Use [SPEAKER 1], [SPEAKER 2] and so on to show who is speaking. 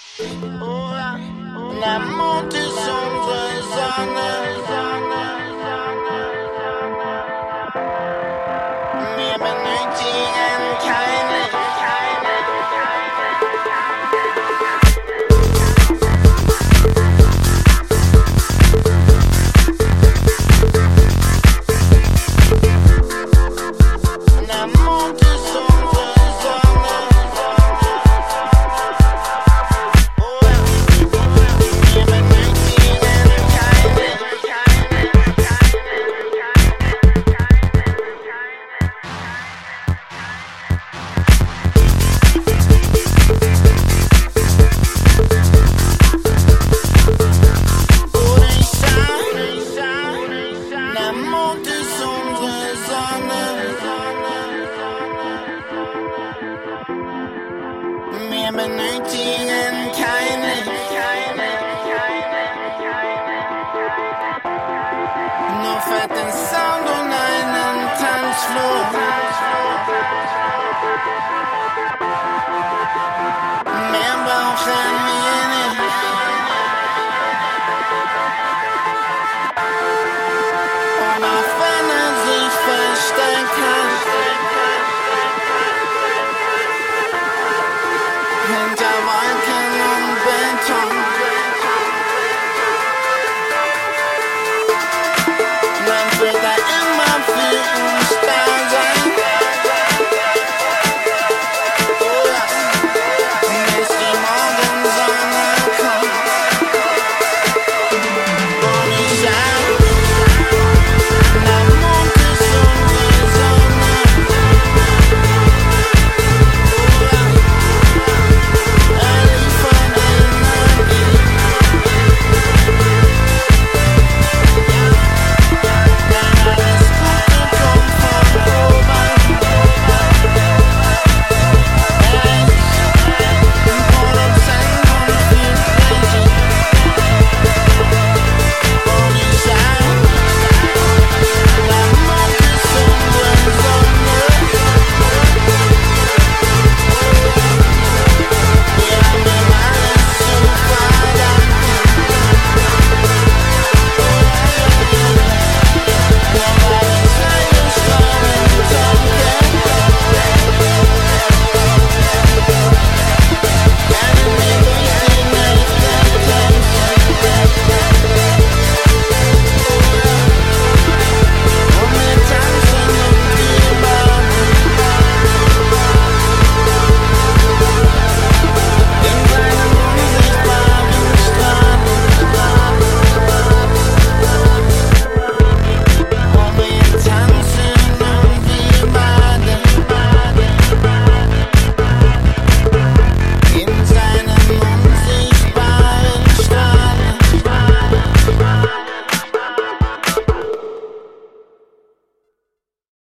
[SPEAKER 1] Der Mond ist unsere Sonne. Wir benötigen keine. Der Mond ist unsere Sonne. Wir benötigen keine. Und ich sag, der Mond ist unsere Sonne. Wir benötigen keine. Nur fetten Sound und einen Tanzflur. Mehr brauchen wir nicht. Und auch wenn er sich versteckt hat, hinter Wolken